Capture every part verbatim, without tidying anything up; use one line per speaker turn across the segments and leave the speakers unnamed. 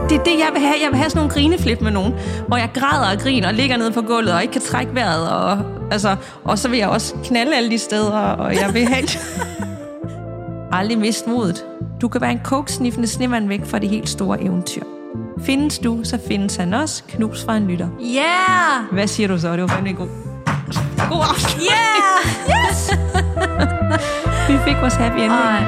det er det, jeg vil have. Jeg vil have sådan nogle grineflip med nogen, hvor jeg græder og griner og ligger nede på gulvet og ikke kan trække vejret. Og, altså, og så vil jeg også knalde alle de steder, og jeg vil have... Aldrig mist modet. Du kan være en koksniffende snemand væk fra det helt store eventyr. Findes du, så findes han også. Knus fra en lytter.
Yeah!
Hvad siger du så? Det var fandme god. God aften.
Yeah! Yes!
Vi fik vores happy ending.
Ej.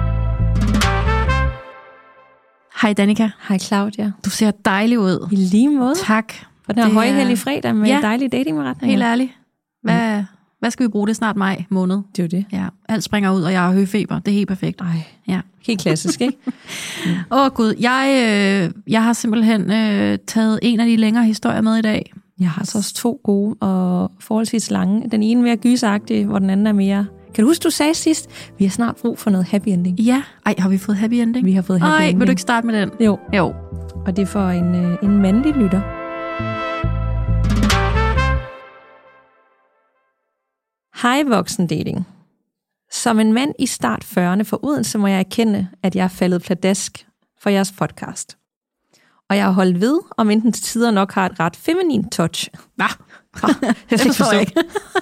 Hej Danika.
Hej Claudia.
Du ser dejlig ud.
I lige måde.
Tak.
For den her højhellige fredag med
ja.
dejlige datingretninger.
Helt ærligt. Hvad, mm. hvad skal vi bruge det snart maj måned?
Det er jo det.
Ja, alt springer ud, og jeg har høfeber. Det er helt perfekt.
Ej,
ja.
Helt klassisk, ikke?
Åh mm. oh, gud, jeg, øh, jeg har simpelthen øh, taget en af de længere historier med i dag.
Jeg har så også to gode og forholdsvis lange. Den ene mere gyseragtig, hvor den anden er mere... Kan du huske, du sagde sidst, vi har snart brug for noget happy ending?
Ja. Ej, har vi fået happy ending?
Vi har fået happy
Ej,
ending.
Vil du ikke starte med den?
Jo.
Jo.
Og det er for en, en mandlig lytter. Hej voksendating. Som en mand i start fyrrerne fra Odense må jeg erkende, at jeg er faldet pladask for jeres podcast. Og jeg har holdt ved, om enten til tider nok har et ret feminin touch.
Hva?
Det forstår jeg ikke.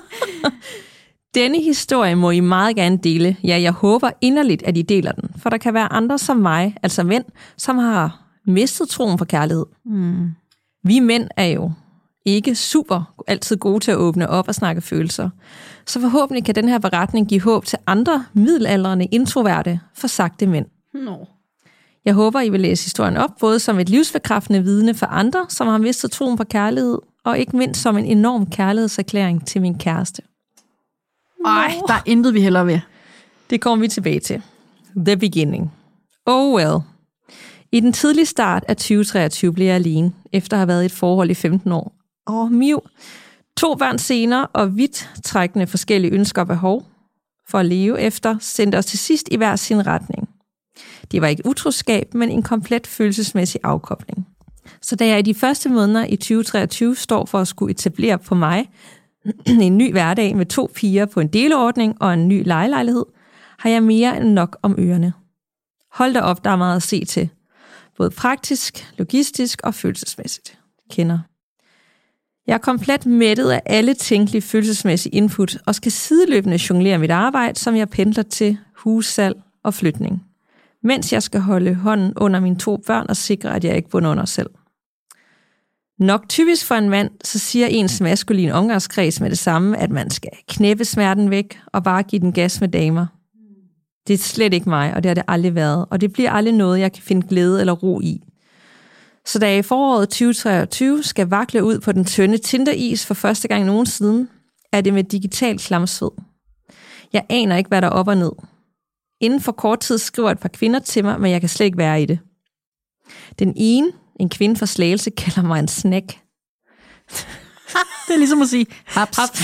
Denne historie må I meget gerne dele. Ja, jeg håber inderligt, at I deler den. For der kan være andre som mig, altså mænd, som har mistet troen på kærlighed.
Mm.
Vi mænd er jo ikke super altid gode til at åbne op og snakke følelser. Så forhåbentlig kan den her beretning give håb til andre middelaldrende, introverte, forsagte mænd.
No.
Jeg håber, I vil læse historien op, både som et livsbekræftende vidne for andre, som har mistet troen på kærlighed, og ikke mindst som en enorm kærlighedserklæring til min kæreste.
Ej, der er intet, vi hellere ved.
Det kommer vi tilbage til. The beginning. Oh well. I den tidlige start af tyve treogtyve blev jeg alene, efter at have været i et forhold i femten år. Og miv. To børn senere og vidt trækkende forskellige ønsker og behov for at leve efter, sendte os til sidst i hver sin retning. Det var ikke utroskab, men en komplet følelsesmæssig afkobling. Så da jeg i de første måneder i tyve treogtyve står for at skulle etablere på mig en ny hverdag med to piger på en deleordning og en ny lejelejlighed, har jeg mere end nok om ørerne. Hold da op, der er meget at se til. Både praktisk, logistisk og følelsesmæssigt. Kender. Jeg er komplet mættet af alle tænkelige følelsesmæssige input og skal sideløbende jonglere mit arbejde, som jeg pendler til hussalg og flytning. Mens jeg skal holde hånden under mine to børn og sikre, at jeg ikke bunder under selv. Nok typisk for en mand, så siger ens maskuline omgangskreds med det samme, at man skal knæppe smerten væk og bare give den gas med damer. Det er slet ikke mig, og det har det aldrig været, og det bliver aldrig noget, jeg kan finde glæde eller ro i. Så da jeg i foråret tyve treogtyve skal vakle ud på den tynde Tinder-is for første gang nogensinde, er det med digital klamsved. Jeg aner ikke, hvad der er op og ned. Inden for kort tid skriver et par kvinder til mig, men jeg kan slet ikke være i det. Den ene, en kvinde fra Slagelse, kalder mig en snack.
Det er ligesom at sige, haps. haps.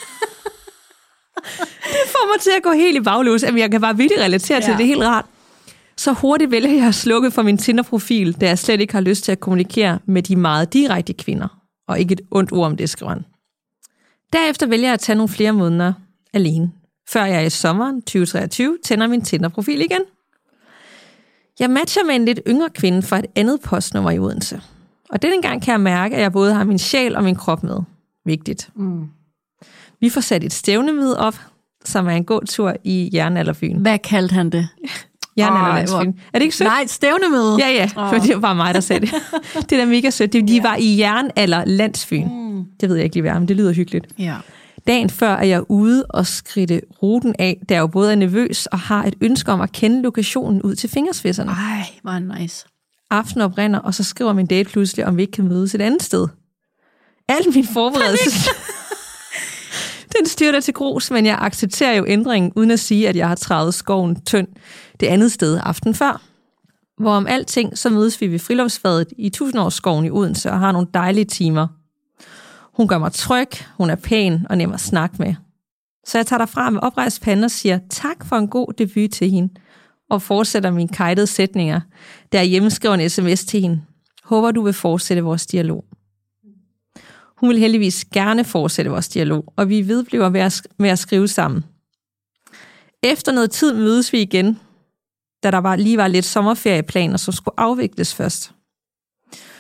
Det får mig til at gå helt i baglås. Jamen, jeg kan bare virkelig relatere ja. til det. Det er helt rart. Så hurtigt vælger jeg at slukke for min Tinder-profil, da jeg slet ikke har lyst til at kommunikere med de meget direkte kvinder. Og ikke et ondt ord om det, skriver han. Derefter vælger jeg at tage nogle flere måneder alene, før jeg i sommeren tyve treogtyve tænder min Tinder-profil igen. Jeg matcher med en lidt yngre kvinde fra et andet postnummer i Odense. Og denne gang kan jeg mærke, at jeg både har min sjæl og min krop med. Vigtigt. Mm. Vi får sat et stævnemøde op, som er en god tur i Jernalderbyen.
Hvad kaldte han det?
Jernalderlandsbyen. Er det ikke sødt?
Nej, et stævnemøde.
Ja, ja, oh. for det var bare mig, der sagde det. Det er da mega sødt. De yeah. var i Jernalderlandsbyen. Mm. Det ved jeg ikke lige, hvad er, men det lyder hyggeligt.
Ja.
Dagen før er jeg ude og skridte ruten af, da jeg jo både er nervøs og har et ønske om at kende lokationen ud til fingerspidserne.
Ej, hvor nice.
Aften oprinder, og så skriver min date pludselig, om vi ikke kan mødes et andet sted. Alt min forberedelse... Den styrter til grus, men jeg accepterer jo ændringen, uden at sige, at jeg har trædet skoven tynd det andet sted aften før. Hvor om alting, så mødes vi ved friluftsfadet i tusindårsskoven i Odense og har nogle dejlige timer. Hun gør mig tryg, hun er pæn og nem at snakke med. Så jeg tager derfra med oprejst pande og siger tak for en god debut til hende, og fortsætter mine kajtede sætninger, da jeg hjemmeskriver en sms til hende. Håber, du vil fortsætte vores dialog. Hun vil heldigvis gerne fortsætte vores dialog, og vi vedbliver med at skrive sammen. Efter noget tid mødes vi igen, da der var, lige var lidt sommerferieplaner, som skulle afvikles først.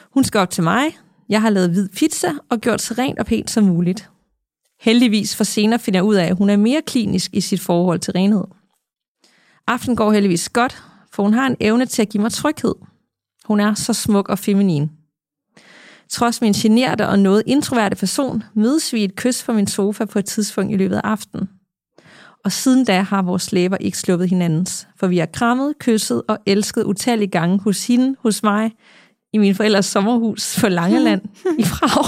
Hun skal op til mig. Jeg har lavet hvid pizza og gjort så rent og pænt som muligt. Heldigvis for senere finder jeg ud af, at hun er mere klinisk i sit forhold til renhed. Aftenen går heldigvis godt, for hun har en evne til at give mig tryghed. Hun er så smuk og feminin. Trods min generte og noget introverte person, mødes vi et kys på min sofa på et tidspunkt i løbet af aftenen. Og siden da har vores læber ikke sluppet hinandens, for vi har krammet, kysset og elsket utallige gange hos hende, hos mig, i min forældres sommerhus på Langeland i Prag.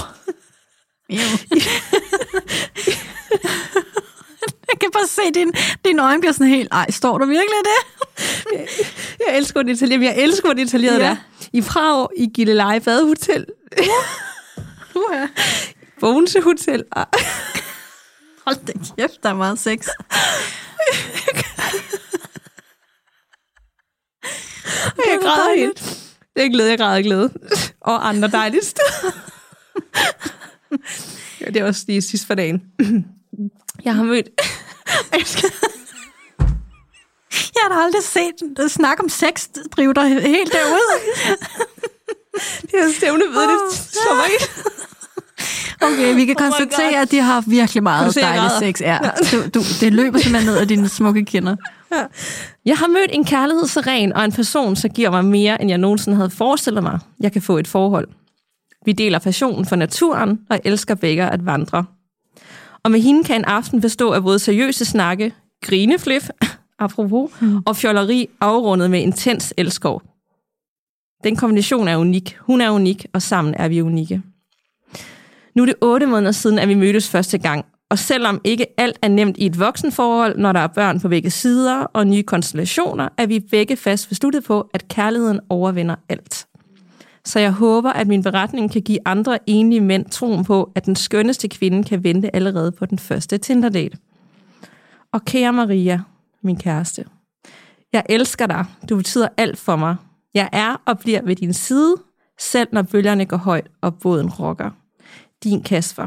Jeg kan bare se, at din, din øjne bliver sådan helt, ej, står der virkelig det?
jeg, jeg elsker, hvor detaljeret, jeg elsker, hvor detaljeret ja. det er. I Prag, i Gilleleje Badehotel.
Uh-huh.
Bogense Hotel.
Hold da kæft, der er meget sex.
jeg græder helt. Det er glæde, jeg græder glæde. Og andre dejlige steder. Ja, det er også lige sidst for dagen. Jeg har mødt...
Jeg har da aldrig set den snak om sex drive dig helt derud.
Det er stævne ved det. Så meget.
Okay, vi kan oh konstatere, at de har virkelig meget dejlig sex. Ja. Du, du, det løber simpelthen ned af dine smukke kinder.
Ja. Jeg har mødt en kærlighed så ren, og en person, så giver mig mere, end jeg nogensinde havde forestillet mig, jeg kan få et forhold. Vi deler passionen for naturen, og elsker begge at vandre. Og med hende kan en aften bestå af både seriøse snakke, grineflip, apropos, mm. og fjolleri afrundet med intens elskov. Den kombination er unik. Hun er unik, og sammen er vi unikke. Nu er det otte måneder siden, at vi mødtes første gang, og selvom ikke alt er nemt i et voksenforhold, når der er børn på begge sider og nye konstellationer, er vi begge fast besluttet på, at kærligheden overvinder alt. Så jeg håber, at min beretning kan give andre enlige mænd troen på, at den skønneste kvinde kan vente allerede på den første Tinder-date. Og kære Maria, min kæreste, jeg elsker dig. Du betyder alt for mig. Jeg er og bliver ved din side, selv når bølgerne går højt og båden rokker. Din Kasper.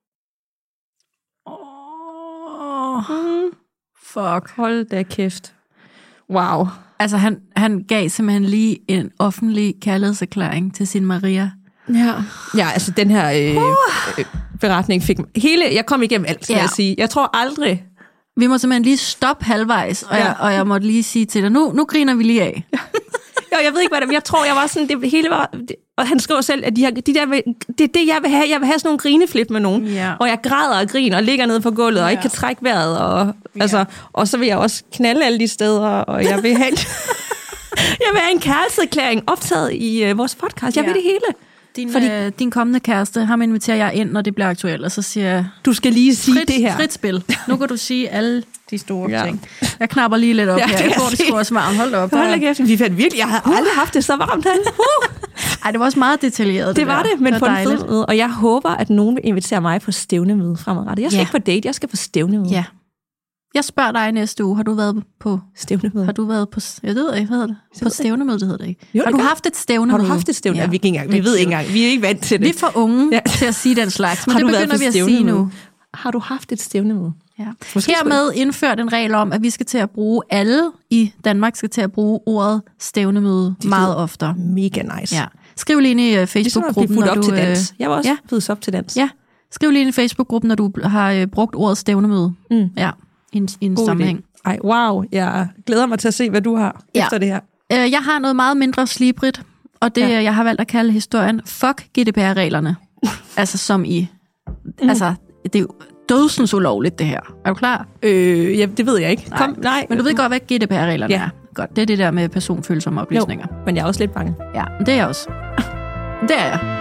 Oh, mm. Fuck.
Hold da kæft. Wow.
Altså, han, han gav simpelthen lige en offentlig kærlighedserklæring til sin Maria.
Ja, ja altså den her øh, uh. beretning fik hele... Jeg kom igennem alt, skal ja. jeg sige. Jeg tror aldrig...
Vi må simpelthen lige stoppe halvvejs, og, ja. jeg, og jeg måtte lige sige til dig, nu, nu griner vi lige af.
Jo, jeg ved ikke, hvad det er, men jeg tror, jeg var sådan, det hele var, det, og han skriver selv, at de her, de der, det er det, jeg vil have, jeg vil have sådan nogle grineflip med nogen, ja. Og jeg græder og griner og ligger nede på gulvet, og ja. ikke kan trække vejret, og, ja. altså, og så vil jeg også knalde alle de steder, og jeg vil have, jeg vil have en kærlighedserklæring optaget i uh, vores podcast, jeg ja. vil det hele.
Din, Fordi, øh, din kommende kæreste, ham inviterer jeg ind, når det bliver aktuelt, og så siger jeg...
Du skal lige sige
frit,
det her.
Frit spil. Nu kan du sige alle de store ja. ting. Jeg knapper lige lidt op ja, her. Jeg får det sgu også varmt. Hold da op.
Hold da kæft, vi fandt virkelig... Jeg har uh. aldrig haft det så varmt her. Uh.
Ej, det var også meget detaljeret. Det,
det var
der.
det, men
det
på en fed måde. Og jeg håber, at nogen vil invitere mig på stævnemøde fremadrettet. Jeg skal ja. ikke på date, jeg skal på stævnemøde.
Ja. Jeg spørger dig næste uge, har du været på stævnemøde? Har du været på, jeg ved ikke, hvad hedder det? På stævnemøde, det hedder det ikke. Jo, har du haft et stævnemøde?
Har du haft et stævnemøde? Ja. Vi, engang, vi ved ikke engang, vi er ikke vant til det.
Vi er for unge ja. til at sige den slags, men
har
det begynder vi at sige nu.
Har du haft et stævnemøde?
Ja. Hermed indført en regel om, at vi skal til at bruge, alle i Danmark skal til at bruge ordet stævnemøde meget oftere.
Mega nice.
Ja. Skriv lige ind i Facebook-gruppen,
når du... Til dans. Jeg var også ja. født op til dans.
Ja. Skriv lige ind i Facebook-gruppen, når du har brugt ordet stævnemøde. Mm. Ja. I en, i en sammenhæng.
Idé. Ej, wow. Jeg glæder mig til at se, hvad du har ja. efter det her.
Jeg har noget meget mindre slibrigt, og det ja. jeg har valgt at kalde historien Fuck G D P R-reglerne. altså som i... Mm. Altså, det er jo dødsens ulovligt, det her. Er du klar?
Øh, ja, det ved jeg ikke.
Nej.
Kom, nej.
Men du ved godt, hvad G D P R-reglerne ja. er. Godt, det er det der med personfølsomme oplysninger.
Jo, men jeg er også lidt bange.
Ja, det er jeg også. Det er jeg.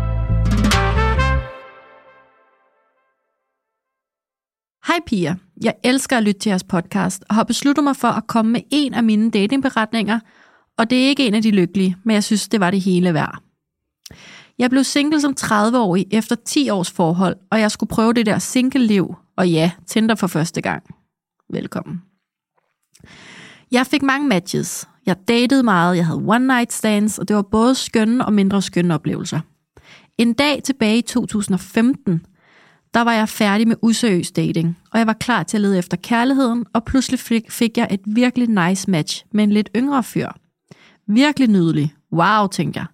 Hej piger, jeg elsker at lytte til jeres podcast, og har besluttet mig for at komme med en af mine datingberetninger, og det er ikke en af de lykkelige, men jeg synes, det var det hele værd. Jeg blev single som tredive-årig efter ti års forhold, og jeg skulle prøve det der single-liv, og ja, Tinder for første gang. Velkommen. Jeg fik mange matches. Jeg datede meget, jeg havde one-night stands, og det var både skønne og mindre skønne oplevelser. En dag tilbage i to tusind og femten, der var jeg færdig med useriøs dating, og jeg var klar til at lede efter kærligheden, og pludselig fik, fik jeg et virkelig nice match med en lidt yngre fyr. Virkelig nydelig. Wow, tænkte jeg.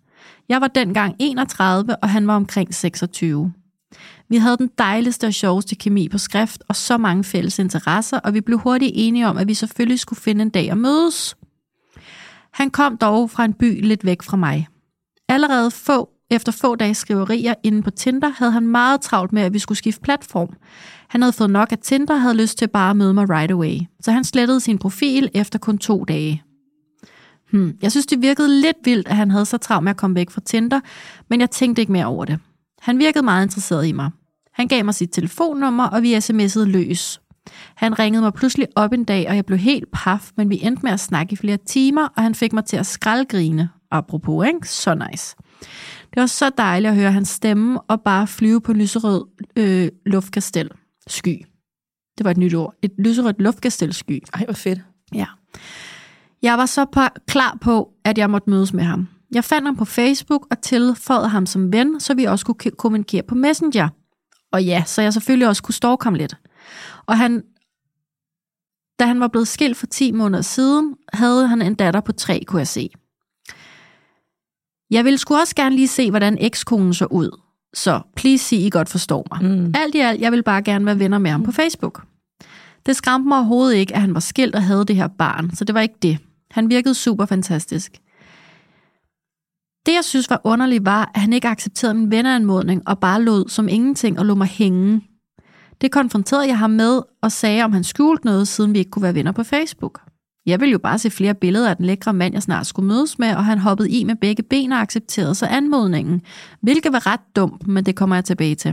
Jeg var dengang enogtredive, og han var omkring seksogtyve. Vi havde den dejligste og sjoveste kemi på skrift, og så mange fælles interesser, og vi blev hurtigt enige om, at vi selvfølgelig skulle finde en dag at mødes. Han kom dog fra en by lidt væk fra mig. Allerede få, efter få dages skriverier inde på Tinder, havde han meget travlt med, at vi skulle skifte platform. Han havde fået nok af Tinder og havde lyst til bare at møde mig right away. Så han slettede sin profil efter kun to dage. Hmm. Jeg synes, det virkede lidt vildt, at han havde så travlt med at komme væk fra Tinder, men jeg tænkte ikke mere over det. Han virkede meget interesseret i mig. Han gav mig sit telefonnummer, og vi sms'ede løs. Han ringede mig pludselig op en dag, og jeg blev helt paf, men vi endte med at snakke i flere timer, og han fik mig til at skraldgrine. Apropos, ikke? Så nice. Det var så dejligt at høre hans stemme og bare flyve på lyserød øh, luftkastel. Sky. Det var et nyt ord. Et lyserødt luftkastelsky.
Ej, hvor fedt.
Ja. Jeg var så på, klar på, at jeg måtte mødes med ham. Jeg fandt ham på Facebook og tilføjede ham som ven, så vi også kunne kommunikere på Messenger. Og ja, så jeg selvfølgelig også kunne stalke ham lidt. Og han, da han var blevet skilt for ti måneder siden, havde han en datter på tre, kunne jeg se. Jeg ville sgu også gerne lige se, hvordan ekskonen så ud. Så please sig, I godt forstår mig. Mm. Alt i alt, jeg ville bare gerne være venner med ham på Facebook. Det skræmte mig overhovedet ikke, at han var skilt og havde det her barn, så det var ikke det. Han virkede super fantastisk. Det, jeg synes var underligt, var, at han ikke accepterede min venneanmodning og bare lod som ingenting og lod mig hænge. Det konfronterede jeg ham med og sagde, om han skjulte noget, siden vi ikke kunne være venner på Facebook. Jeg ville jo bare se flere billeder af den lækre mand, jeg snart skulle mødes med, og han hoppede i med begge ben og accepterede så anmodningen, hvilket var ret dumt, men det kommer jeg tilbage til.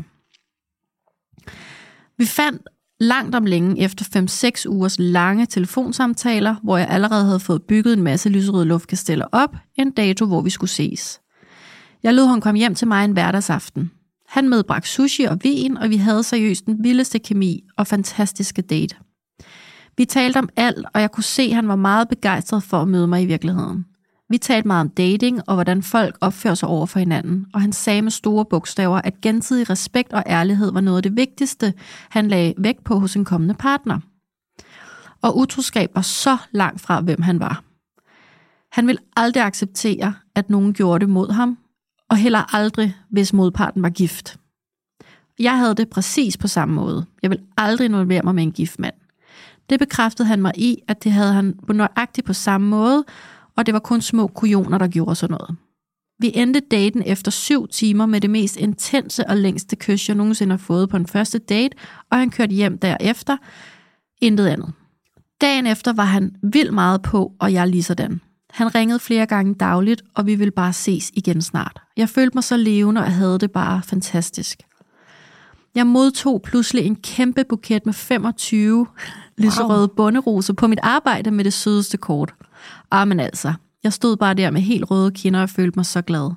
Vi fandt langt om længe efter fem seks ugers lange telefonsamtaler, hvor jeg allerede havde fået bygget en masse lyserøde luftkasteller op, en dato, hvor vi skulle ses. Jeg lod ham komme hjem til mig en hverdagsaften. Han medbragte sushi og vin, og vi havde seriøst den vildeste kemi og fantastiske date. Vi talte om alt, og jeg kunne se, at han var meget begejstret for at møde mig i virkeligheden. Vi talte meget om dating og hvordan folk opfører sig over for hinanden, og han sagde med store bogstaver, at gensidig respekt og ærlighed var noget af det vigtigste, han lagde vægt på hos en kommende partner. Og utroskab var så langt fra, hvem han var. Han ville aldrig acceptere, at nogen gjorde det mod ham, og heller aldrig, hvis modparten var gift. Jeg havde det præcis på samme måde. Jeg ville aldrig involvere mig med en gift mand. Det bekræftede han mig i, at det havde han nøjagtigt på samme måde, og det var kun små kujoner, der gjorde sådan noget. Vi endte daten efter syv timer med det mest intense og længste kys, jeg nogensinde har fået på en første date, og han kørte hjem derefter. Intet andet. Dagen efter var han vildt meget på, og jeg lige sådan. Han ringede flere gange dagligt, og vi ville bare ses igen snart. Jeg følte mig så levende, og havde det bare fantastisk. Jeg modtog pludselig en kæmpe buket med femogtyve lyserøde bunderoser på mit arbejde med det sødeste kort. Ah, men altså, jeg stod bare der med helt røde kinder og følte mig så glad.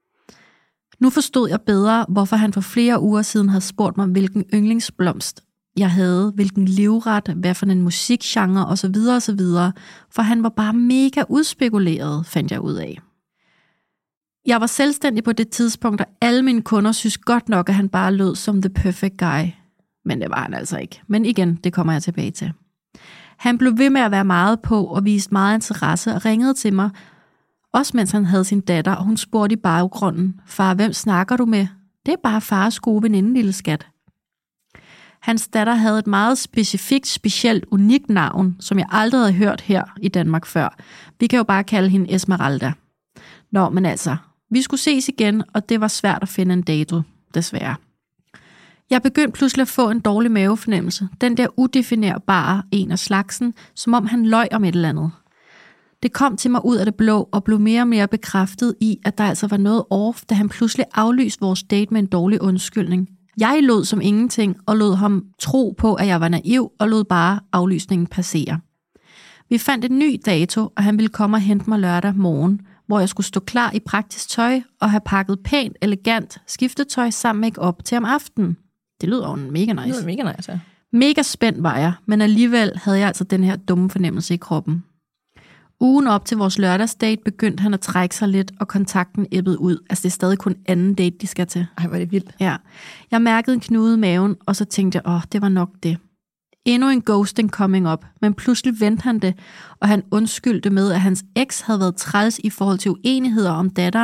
Nu forstod jeg bedre, hvorfor han for flere uger siden havde spurgt mig, hvilken yndlingsblomst jeg havde, hvilken livret, hvad for en musikgenre osv. osv. For han var bare mega udspekuleret, fandt jeg ud af. Jeg var selvstændig på det tidspunkt, og alle mine kunder synes godt nok, at han bare lød som the perfect guy. Men det var han altså ikke. Men igen, det kommer jeg tilbage til. Han blev ved med at være meget på og viste meget interesse og ringede til mig, også mens han havde sin datter, og hun spurgte i baggrunden, far, hvem snakker du med? Det er bare fars gode veninde, lille skat. Hans datter havde et meget specifikt, specielt, unikt navn, som jeg aldrig havde hørt her i Danmark før. Vi kan jo bare kalde hende Esmeralda. Nå, men altså, vi skulle ses igen, og det var svært at finde en dato, desværre. Jeg begyndte pludselig at få en dårlig mavefornemmelse. Den der udefinerbare en af slagsen, som om han løj om et eller andet. Det kom til mig ud af det blå og blev mere og mere bekræftet i, at der altså var noget off, da han pludselig aflyste vores date med en dårlig undskyldning. Jeg lod som ingenting og lod ham tro på, at jeg var naiv og lod bare aflysningen passere. Vi fandt en ny dato, og han ville komme og hente mig lørdag morgen, hvor jeg skulle stå klar i praktisk tøj og have pakket pænt, elegant skiftetøj sammen med make-up til om aftenen. Det lyder jo mega nice.
Det lyder mega nice, ja.
Mega spændt var jeg, men alligevel havde jeg altså den her dumme fornemmelse i kroppen. Ugen op til vores lørdagsdate begyndte han at trække sig lidt, og kontakten ebbede ud. Altså det er stadig kun anden date, de skal til.
Ej, hvor er det vildt.
Ja. Jeg mærkede en knude i maven, og så tænkte jeg, åh, det var nok det. Endnu en ghosting coming up, men pludselig vendte han det, og han undskyldte med, at hans eks havde været træls i forhold til uenigheder om datteren,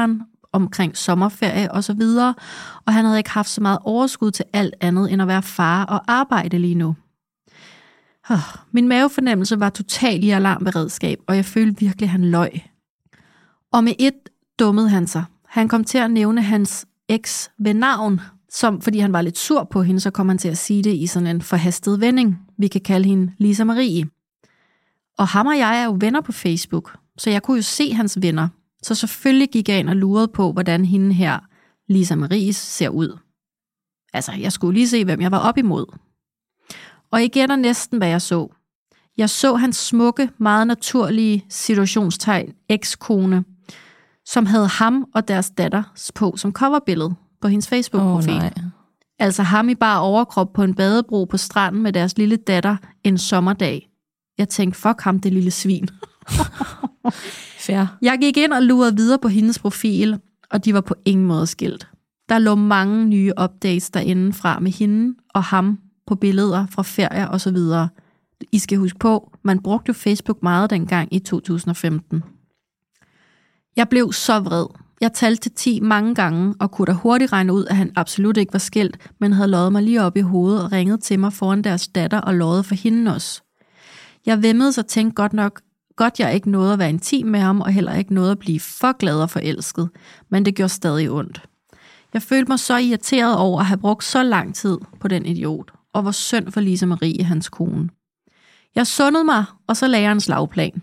omkring sommerferie og så videre, og han havde ikke haft så meget overskud til alt andet end at være far og arbejde lige nu. Min mavefornemmelse var totalt i alarmberedskab, og jeg følte virkelig, at han løj. Og med et dummede han sig. Han kom til at nævne hans eks ved navn, som, fordi han var lidt sur på hende, så kom han til at sige det i sådan en forhastet vending. Vi kan kalde hende Lisa Marie. Og ham og jeg er jo venner på Facebook, så jeg kunne jo se hans venner. Så selvfølgelig gik jeg ind og lurede på, hvordan hende her, Lisa Marie, ser ud. Altså, jeg skulle lige se, hvem jeg var op imod. Og igen er næsten, hvad jeg så. Jeg så hans smukke, meget naturlige situationstegn, ekskone, som havde ham og deres datter på som coverbillede på hendes Facebook-profil. Oh, altså ham i bare overkrop på en badebro på stranden med deres lille datter en sommerdag. Jeg tænkte, fuck ham, det lille svin.
Fair.
Jeg gik ind og lurede videre på hendes profil, og de var på ingen måde skilt. Der lå mange nye updates derinde fra med hende og ham på billeder fra ferier og så videre. I skal huske på, man brugte jo Facebook meget dengang i to tusind og femten. Jeg blev så vred. Jeg talte til ti mange gange, og kunne da hurtigt regne ud, at han absolut ikke var skilt, men havde løjet mig lige op i hovedet og ringet til mig foran deres datter og løjet for hende også. Jeg væmmede og tænkte godt nok, godt jeg ikke nåede at være intim med ham, og heller ikke nåede at blive for glad og forelsket, men det gjorde stadig ondt. Jeg følte mig så irriteret over at have brugt så lang tid på den idiot, og var synd for Lisa Marie, hans kone. Jeg sundede mig, og så lagde jeg en slagplan.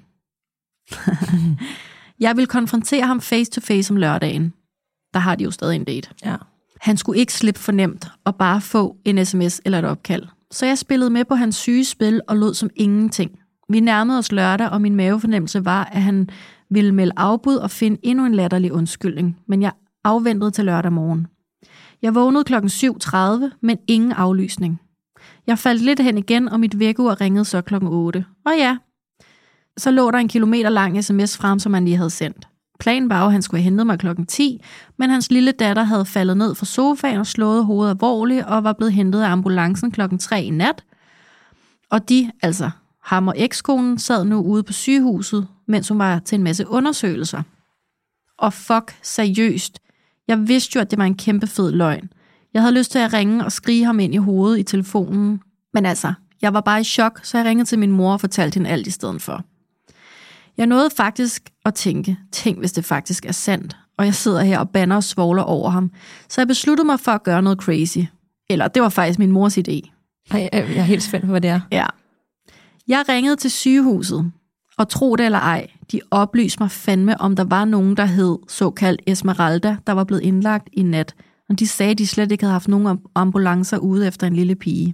Jeg ville konfrontere ham face to face om lørdagen. Der har de jo stadig en date.
Ja.
Han skulle ikke slippe for nemt og bare få en sms eller et opkald. Så jeg spillede med på hans syge spil og lod som ingenting. Vi nærmede os lørdag, og min mavefornemmelse var, at han ville melde afbud og finde endnu en latterlig undskyldning. Men jeg afventede til lørdag morgen. Jeg vågnede klokken syv tredive, men ingen aflysning. Jeg faldt lidt hen igen, og mit vækkeur ringede så klokken otte. Og ja, så lå der en kilometer lang sms frem, som han lige havde sendt. Planen var jo, at han skulle have hentet mig klokken ti, men hans lille datter havde faldet ned fra sofaen og slået hovedet alvorligt, og var blevet hentet af ambulancen klokken tre i nat. Og de, altså ham og ekskonen, sad nu ude på sygehuset, mens hun var til en masse undersøgelser. Og fuck, seriøst. Jeg vidste jo, at det var en kæmpe fed løgn. Jeg havde lyst til at ringe og skrige ham ind i hovedet i telefonen. Men altså, jeg var bare i chok, så jeg ringede til min mor og fortalte hende alt i stedet for. Jeg nåede faktisk at tænke, tænk hvis det faktisk er sandt, og jeg sidder her og bander og svogler over ham. Så jeg besluttede mig for at gøre noget crazy. Eller det var faktisk min mors idé.
Ej, jeg er helt spændt på, hvad det er.
Ja. Jeg ringede til sygehuset, og tro det eller ej, de oplyste mig fandme, om der var nogen, der hed såkaldt Esmeralda, der var blevet indlagt i nat. Og de sagde, at de slet ikke havde haft nogen ambulancer ude efter en lille pige.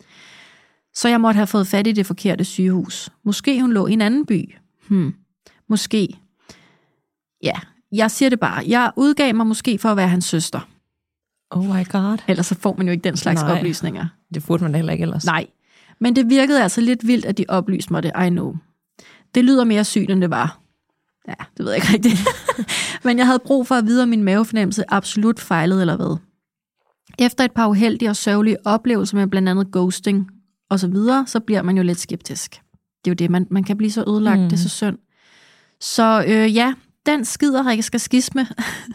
Så jeg måtte have fået fat i det forkerte sygehus. Måske hun lå i en anden by. Hmm. Måske. Ja, jeg siger det bare. Jeg udgav mig måske for at være hans søster.
Oh my god.
Ellers så får man jo ikke den slags
Nej.
oplysninger.
Det burde man heller ikke ellers.
Nej. Men det virkede altså lidt vildt, at de oplyste mig det. I know. Det lyder mere sygt, end det var. Ja, det ved jeg ikke rigtigt. Men jeg havde brug for at vide, om min mavefornemmelse absolut fejlede eller hvad. Efter et par uheldige og sørgelige oplevelser med blandt andet ghosting og så videre, så bliver man jo lidt skeptisk. Det er jo det, man, man kan blive så ødelagt, mm. det er så synd. Så øh, ja, den skider skal skisme.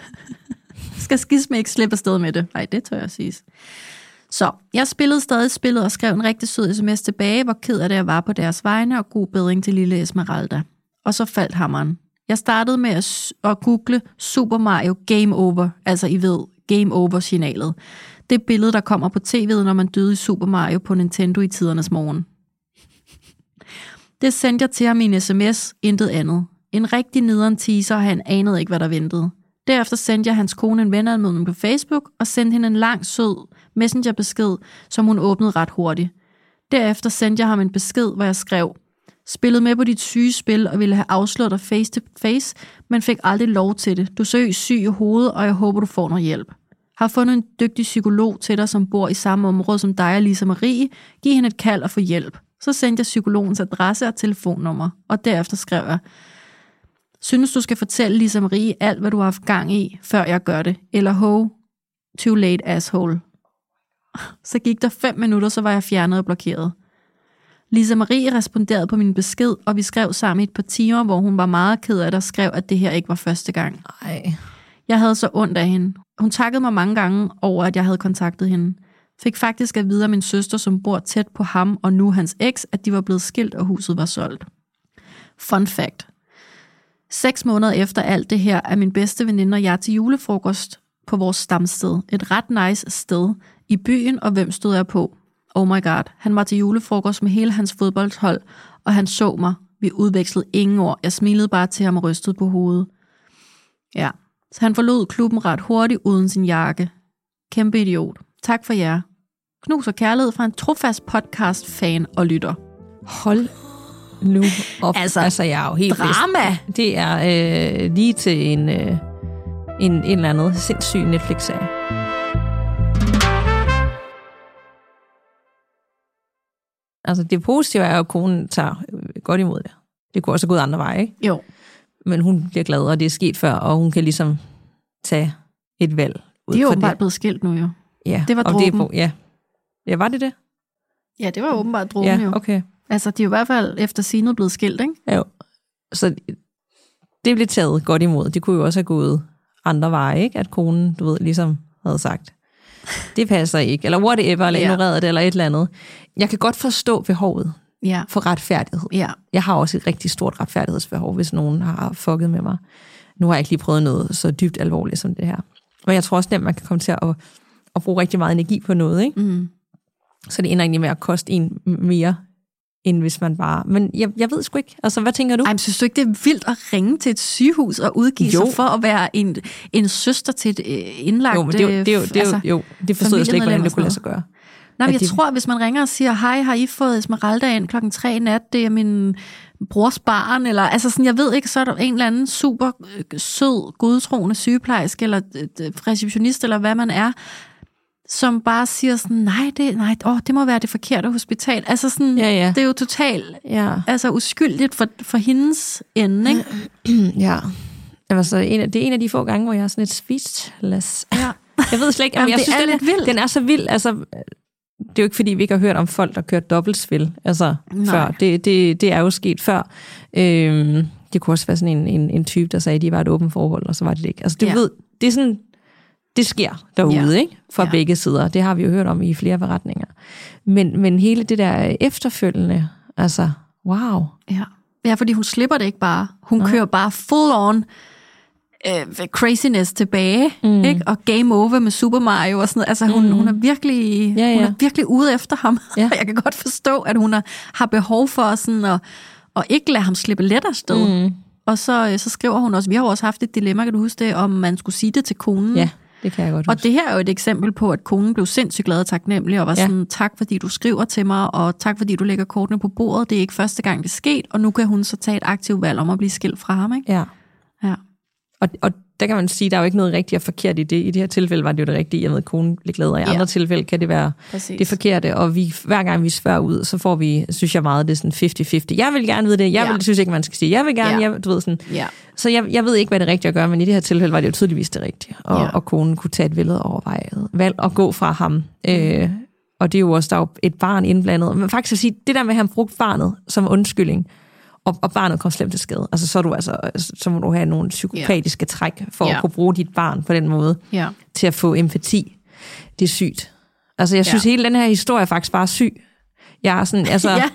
skal skisme ikke slippe afsted med det? Nej, det tør jeg sige. Så jeg spillede stadig spillet og skrev en rigtig sød sms tilbage, hvor ked af det jeg var på deres vegne, og god bedring til lille Esmeralda. Og så faldt hammeren. Jeg startede med at, at google Super Mario Game Over, altså I ved, Game Over-signalet. Det billede, der kommer på tv'et, når man døde i Super Mario på Nintendo i tidernes morgen. Det sendte jeg til ham i en sms, intet andet. En rigtig nederen teaser, og han anede ikke, hvad der ventede. Derefter sendte jeg hans kone en venanmodning på Facebook, og sendte hende en lang, sød messengerbesked, som hun åbnede ret hurtigt. Derefter sendte jeg ham en besked, hvor jeg skrev: spillede med på dit syge spil og ville have afsløret dig face to face, men fik aldrig lov til det. Du er seriøst syg i hovedet, og jeg håber, du får noget hjælp. Har fundet en dygtig psykolog til dig, som bor i samme område som dig og Lisa Marie. Giv hende et kald og få hjælp. Så sendte jeg psykologens adresse og telefonnummer, og derefter skrev jeg: synes du skal fortælle Lisa Marie alt, hvad du har haft gang i, før jeg gør det, eller ho, too late asshole. Så gik der fem minutter, så var jeg fjernet og blokeret. Lisa Marie responderede på min besked, og vi skrev sammen i et par timer, hvor hun var meget ked af det og skrev, at det her ikke var første gang.
Ej.
Jeg havde så ondt af hende. Hun takkede mig mange gange over, at jeg havde kontaktet hende. Fik faktisk at vide af min søster, som bor tæt på ham, og nu hans eks, at de var blevet skilt, og huset var solgt. Fun fact. Seks måneder efter alt det her, er min bedste veninde og jeg til julefrokost på vores stamsted. Et ret nice sted i byen, og hvem stod jeg på? Oh my god. Han var til julefrokost med hele hans fodboldhold, og han så mig. Vi udvekslede ingen ord. Jeg smilede bare til ham og rystede på hovedet. Ja, så han forlod klubben ret hurtigt uden sin jakke. Kæmpe idiot. Tak for jer. Knus og kærlighed fra en trofast podcast-fan og lytter.
Hold nu op.
Altså,
altså jeg er jo helt
drama.
Bedst. Det er øh, lige til en, øh, en, en eller anden sindssyg Netflix-serie. Altså det positive er jo, at konen tager godt imod det. Det kunne også have gået andre veje, ikke?
Jo.
Men hun bliver glad, og det er sket før, og hun kan ligesom tage et valg ud.
De er jo
for
åbenbart
det.
blevet skilt nu jo.
Ja,
det var
og
dråben.
det er på, ja. Ja, var det det?
Ja, det var åbenbart dråben
ja,
jo.
okay.
Altså, de er jo i hvert fald efter sigende blevet skilt, ikke?
Ja, jo. Så det blev taget godt imod. Det kunne jo også have gået andre veje, ikke? At konen, du ved, ligesom havde sagt, det passer ikke, eller whatever, eller
ja.
ignoreret det, eller et eller andet. Jeg kan godt forstå behovet
ja.
for retfærdighed.
Ja.
Jeg har også et rigtig stort retfærdighedsbehov, hvis nogen har fucket med mig. Nu har jeg ikke lige prøvet noget så dybt alvorligt som det her. Men jeg tror også nemt, man kan komme til at, at bruge rigtig meget energi på noget, ikke?
Mm.
Så det ender egentlig med at koste en mere, end hvis man bare... Men jeg, jeg ved sgu ikke. Altså, hvad tænker du?
Ej, men synes du ikke, det er vildt at ringe til et sygehus og udgive
jo.
sig for at være en, en søster til et indlagt...
Jo, men det, er jo, det, er jo, det, er jo,
altså,
jo, det forstod jeg slet ikke, hvordan det kunne lade sig gøre.
Nej, men jeg
de...
tror, hvis man ringer og siger, hej, har I fået Esmeralda ind klokken tre i nat, det er min brors barn, eller altså sådan, jeg ved ikke, så er der en eller anden super sød, godtroende sygeplejerske, eller receptionist, eller hvad man er, som bare siger sådan, nej, det, nej åh, det må være det forkerte hospital. Altså sådan,
ja, ja.
det er jo totalt
ja.
altså uskyldigt for, for hendes ende, ikke?
Ja. Altså, en af, det er en af de få gange, hvor jeg er sådan et speechless.
Ja.
Jeg ved slet ikke, om jeg synes, den er,
vild.
den er så vild. Altså, det er jo ikke, fordi vi ikke har hørt om folk, der kører dobbeltspil altså, før. Det, det, det er jo sket før. Øhm, det kunne også være sådan en, en, en type, der sagde, at de var et åbent forhold, og så var det ikke. Altså, du ja. ved, det er sådan... Det sker derude, ja. ikke? Fra ja. begge sider. Det har vi jo hørt om i flere beretninger. Men, men hele det der efterfølgende, altså, wow.
Ja, ja, fordi hun slipper det ikke bare. Hun ja. kører bare full on øh, craziness tilbage, mm. ikke? Og game over med Super Mario og sådan noget. Altså, hun, mm. hun, er, virkelig,
ja, ja.
hun er virkelig ude efter ham.
Ja.
Jeg kan godt forstå, at hun er, har behov for sådan at, at ikke lade ham slippe let afsted. Mm. Og så, så skriver hun også, vi har også haft et dilemma, kan du huske det, om man skulle sige det til konen.
Ja. Det kan jeg godt huske.
Og det her er jo et eksempel på, at konen blev sindssygt glad og taknemmelig, og var ja. sådan, tak fordi du skriver til mig, og tak fordi du lægger kortene på bordet. Det er ikke første gang, det er sket, og nu kan hun så tage et aktivt valg om at blive skilt fra ham, ikke?
Ja.
ja.
Og, og der kan man sige, der er jo ikke noget rigtigt og forkert i det. I det her tilfælde var det jo det rigtige, jeg ved, at konen blev glad, og i ja. andre tilfælde kan det være Præcis. det forkerte, og vi, hver gang vi spørger ud, så får vi, synes jeg meget, det er sådan halvtreds halvtreds. Jeg vil gerne vide det, jeg ja. vil, synes ikke, man skal sige, jeg vil gerne, ja. jeg, du ved sådan. Ja. Så jeg, jeg ved ikke, hvad det rigtige at gøre, men i det her tilfælde var det jo tydeligvis det rigtige, og, ja. og konen kunne tage et vældet overvejet valg og gå fra ham. Mm. Øh, og det er jo også, der er jo et barn indblandet. Men faktisk at sige, det der med, at han brugte barnet som undskyldning, og, og barnet kom slemt til skade. Altså, så, er du altså, så må du have nogle psykopatiske yeah. træk for yeah. at kunne bruge dit barn på den måde yeah. til at få empati. Det er sygt. Altså, jeg synes, yeah. hele den her historie er faktisk bare syg. Jeg er sådan, altså... yeah.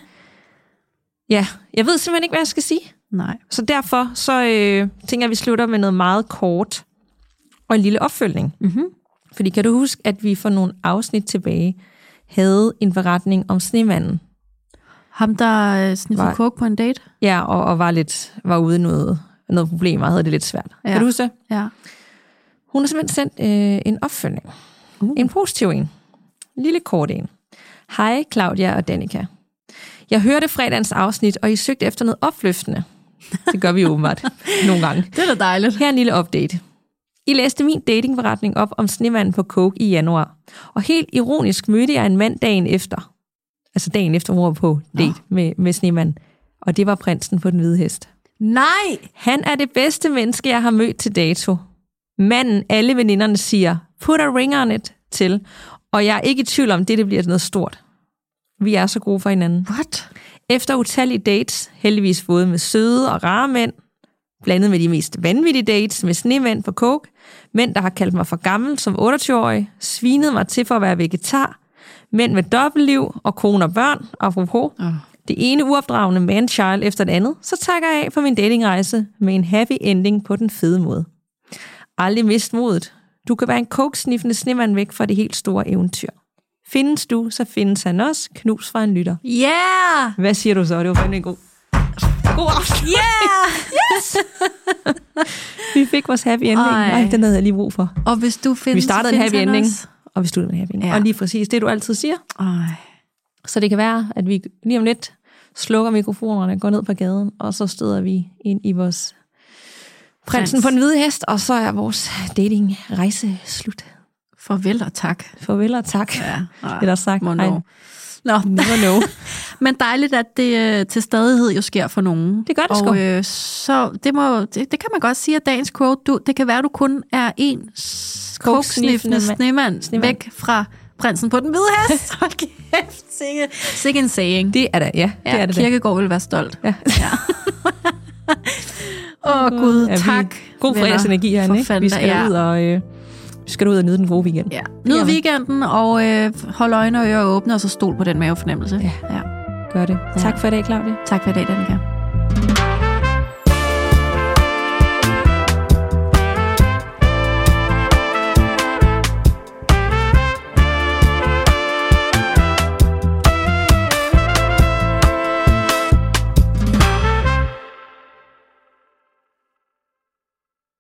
Ja, jeg ved simpelthen ikke, hvad jeg skal sige.
Nej.
Så derfor, så øh, tænker jeg, at vi slutter med noget meget kort og en lille opfølgning. Mm-hmm. Fordi kan du huske, at vi for nogle afsnit tilbage havde en beretning om snemanden?
Ham, der sniffede coke på en date?
Ja, og, og var lidt var ude i noget, noget problemer og havde det lidt svært. Ja. Kan du huske det?
Ja.
Hun har simpelthen sendt øh, en opfølgning. Uh. En positiv en. En lille kort en. Hej Claudia og Danica. Jeg hørte fredagens afsnit, og I søgte efter noget opløftende. Det gør vi åbenbart nogle gange.
Det er da dejligt.
Her er en lille update. I læste min datingberetning op om snemanden på coke i januar. Og helt ironisk mødte jeg en mand dagen efter. Altså dagen efter, hun var på date oh. med, med snemanden. Og det var prinsen på den hvide hest.
Nej!
Han er det bedste menneske, jeg har mødt til dato. Manden, alle veninderne siger, put a ring on it til. Og jeg er ikke i tvivl om, det, det bliver noget stort. Vi er så gode for hinanden.
What?
Efter utallige dates, heldigvis både med søde og rare mænd, blandet med de mest vanvittige dates med snemænd på coke, mænd, der har kaldt mig for gammel som otteogtyve-årig, svinet mig til for at være vegetar, mænd med dobbeltliv og kone og børn, apropos. Oh. Det ene uopdragende man-child efter det andet, så takker jeg af på min datingrejse med en happy ending på den fede måde. Aldrig mist modet. Du kan være en coke-sniffende snemand væk fra det helt store eventyr. Findes du, så findes han også. Knus fra en lytter.
Yeah!
Hvad siger du så? Det var fandme en god... God afslutning.
Yeah! Yes!
Vi fik vores happy ending. Ej. Ej, den havde jeg lige brug for.
Og hvis du findes,
vi startede en happy ending, også. Og vi sluttede med en happy ending. Ja. Og lige præcis det, du altid siger.
Ej.
Så det kan være, at vi lige om lidt slukker mikrofonerne, går ned på gaden, og så støder vi ind i vores prinsen Prins. På den hvide hest, og så er vores dating-rejse slut.
Farvel og tak.
Farvel og tak.
Ja,
eller sagt.
Nå, no. Never know. Men dejligt, at det øh, til stadighed jo sker for nogen.
Det gør det
og,
sgu.
Øh, så det, må, det, det kan man godt sige, at dagens quote, du, det kan være, at du kun er en coke-sniffende snemand, snemand væk fra prinsen på den hvide hest. Hold kæft, sikke, sikke en saying.
Det er det, ja. Det
ja
er det,
Kierkegaard vil være stolt.
Ja.
Ja. Åh oh, Gud, ja, tak.
God fredagsenergi herinde, ikke? Vi skal
ja.
ud og... Øh, Vi skal ud og nyde den gode weekend.
Ja. Nyd weekenden, og øh, hold øjne og ører åbne, og så stol på den mavefornemmelse.
Ja, ja. Gør det. Ja. Tak for i dag, Claudia.
Tak for i dag, Danika.